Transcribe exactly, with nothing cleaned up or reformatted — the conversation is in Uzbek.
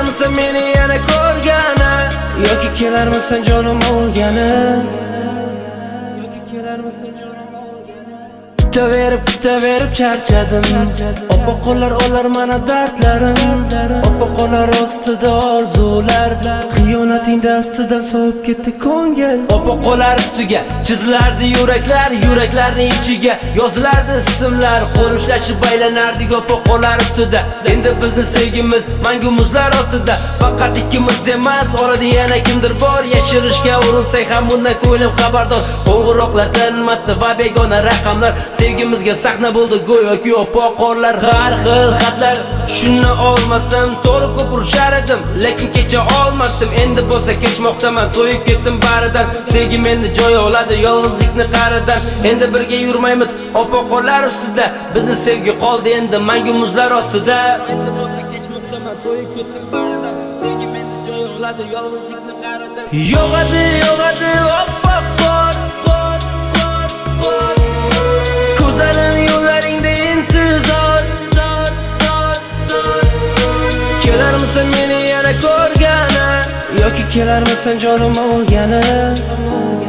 kelarmisan meni yana ko'rgani, yoki kelarmisan jonim o'lgani, yoki kelarmisan jonim o'lgani. Kutaverib, kutaverib charchadim. Oppa qo'llar olar mana dardlarim. Oppa qo'llar ostida orzular, xiyonating dastidan sovib ketdi ko'ngil. Oppa qo'llar ustiga chizilardi yuraklar, yuraklarning ichiga yozilardi ismlar. Qo'l ushlashib aylanardik oppa qo'llar ustida. Endi bizni sevgimiz mangu muzlar ostida. Faqat ikkimiz emas, orada yana kimdir bor. Yashirishga urinsak ham bundan ko'nglim xabardor. Qo'ng'iroqlar tinmasdi va begona raqamlar. Sevgimizga sahna bo'ldi go'yoki oppa qorlar. Har xil xatlar tushuna olmasdim, to'g'ri ko'p urishar edim, lekin kecha olmasdim. Endi bo'lsa kechmoqdaman, to'yib ketdim baridan. Sevgim endi joy oladi yolg'izlikni qaridan. Endi birga yurmaymiz oppa qorlar ustida. Bizni sevgi qoldi endi mangu muzlar ostida. Endi bo'lsa kechmoqdaman, to'yib ketdim baridan. Sevgim endi joy oladi yolg'izlikni qaridan. Yo'g'adi, yo'g'adi oppa qor, qor, qor, qor. Ko'zlarim yo'llaringda intizor, zor, zor, zor. Kelarmisan meni yana ko'rgani, yoki kelarmisan jonim o'lgani.